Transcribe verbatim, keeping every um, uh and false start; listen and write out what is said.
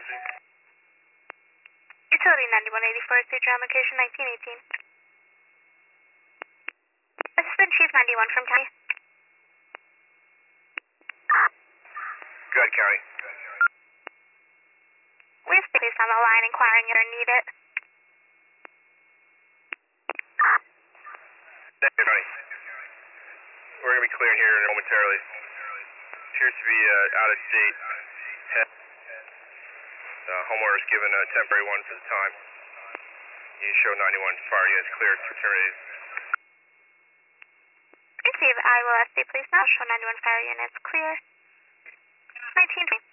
Utility ninety-one eighty-four, stage ground location nineteen eighteen. Assistant Chief ninety-one from County. Go ahead, County. We have police on the line inquiring if you need it. County. We're going to be clearing here momentarily. Appears to be uh, out of state. Uh, homeowner's given a temporary one for the time. You show ninety-one fire units cleared for terminated. Receive, I will escort police now. Show ninety-one fire units clear. nineteen.